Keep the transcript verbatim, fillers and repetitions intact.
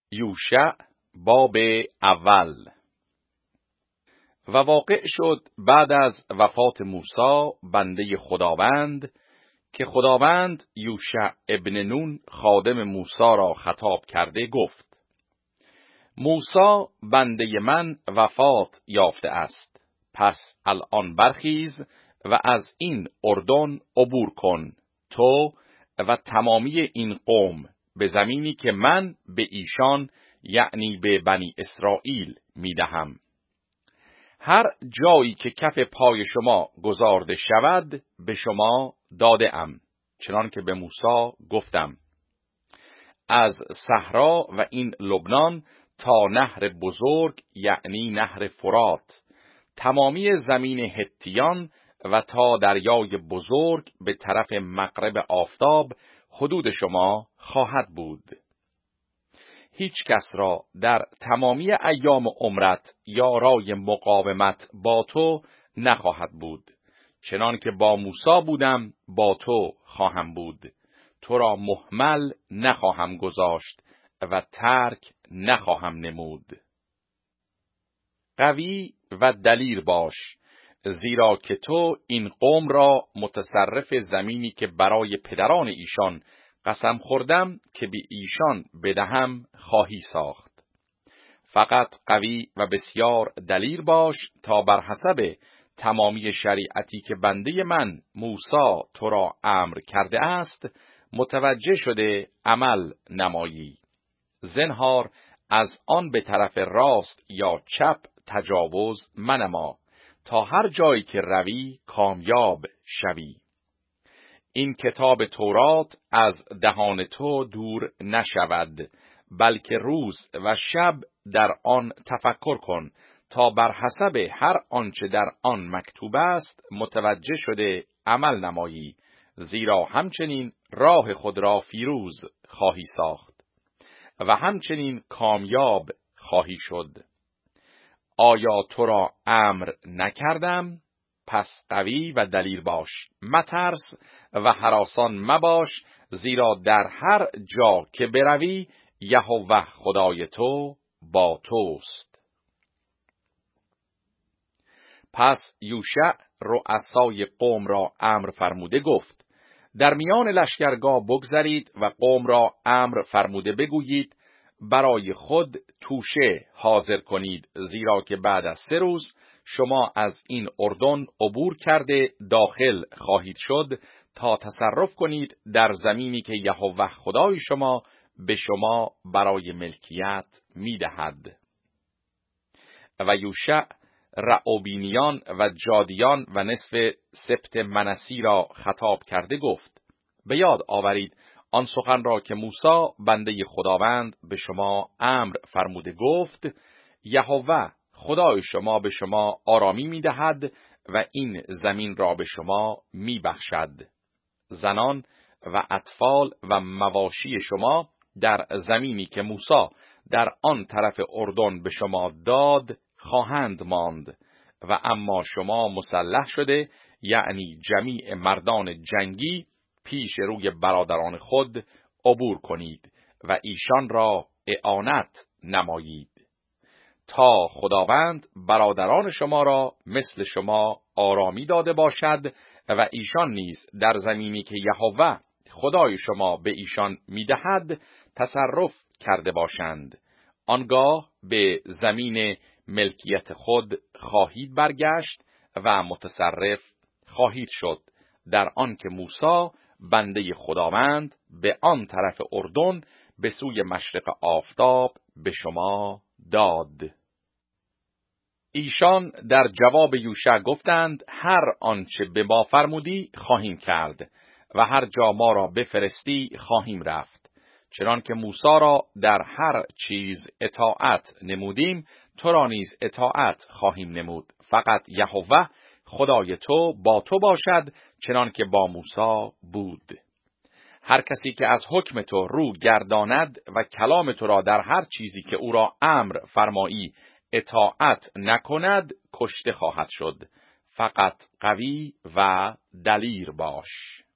یوشع باب اول. و واقع شد بعد از وفات موسی بنده خداوند که خداوند یوشع ابن نون خادم موسی را خطاب کرده گفت: موسی بنده من وفات یافته است، پس الان برخیز و از این اردن عبور کن، تو و تمامی این قوم، به زمینی که من به ایشان یعنی به بنی اسرائیل میدهم. هر جایی که کف پای شما گذارده شود به شما داده ام، چنان که به موسی گفتم، از صحرا و این لبنان تا نهر بزرگ یعنی نهر فرات، تمامی زمین هتیان و تا دریای بزرگ به طرف مغرب آفتاب حدود شما خواهد بود. هیچ کس را در تمامی ایام عمرت یارای مقاومت با تو نخواهد بود، چنان که با موسی بودم با تو خواهم بود. تو را مهمل نخواهم گذاشت و ترک نخواهم نمود. قوی و دلیر باش، زیرا که تو این قوم را متصرف زمینی که برای پدران ایشان قسم خوردم که به ایشان بدهم خواهی ساخت. فقط قوی و بسیار دلیر باش تا بر حسب تمامی شریعتی که بنده من موسی تو را امر کرده است متوجه شده عمل نمایی. زنهار از آن به طرف راست یا چپ تجاوز منما، تا هر جایی که روی کامیاب شوی. این کتاب تورات از دهان تو دور نشود، بلکه روز و شب در آن تفکر کن، تا بر حسب هر آنچه در آن مکتوب است متوجه شده عمل نمایی، زیرا همچنین راه خود را فیروز خواهی ساخت و همچنین کامیاب خواهی شد. آیا تو را امر نکردم؟ پس قوی و دلیر باش، مترس و هراسان مباش، زیرا در هر جا که بروی یهوه خدای تو با توست. پس یوشع رؤسای قوم را امر فرموده گفت: در میان لشکرگاه بگذرید و قوم را امر فرموده بگویید برای خود توشه حاضر کنید، زیرا که بعد از سه روز شما از این اردن عبور کرده داخل خواهید شد تا تصرف کنید در زمینی که یهوه خدای شما به شما برای ملکیت میدهد. و یوشع رعوبینیان و جادیان و نصف سبط منسی را خطاب کرده گفت: به یاد آورید آن سخن را که موسی بنده خداوند به شما امر فرموده گفت: یهوه خدای شما به شما آرامی میدهد و این زمین را به شما میبخشد. زنان و اطفال و مواشی شما در زمینی که موسی در آن طرف اردن به شما داد خواهند ماند، و اما شما مسلح شده یعنی جمیع مردان جنگی پیش روی برادران خود عبور کنید و ایشان را اعانت نمایید، تا خداوند برادران شما را مثل شما آرامی داده باشد و ایشان نیز در زمینی که یهوه خدای شما به ایشان میدهد تصرف کرده باشند. آنگاه به زمین ملکیت خود خواهید برگشت و متصرف خواهید شد در آن که موسی بنده خداوند به آن طرف اردن به سوی مشرق آفتاب به شما داد. ایشان در جواب یوشع گفتند: هر آنچه به ما فرمودی خواهیم کرد و هر جا ما را بفرستی خواهیم رفت. چنان که موسی را در هر چیز اطاعت نمودیم تو را نیز اطاعت خواهیم نمود. فقط یهوه خدای تو با تو باشد، چنان که با موسی بود. هر کسی که از حکم تو رو گرداند و کلام تو را در هر چیزی که او را امر فرمایی اطاعت نکند کشته خواهد شد. فقط قوی و دلیر باش.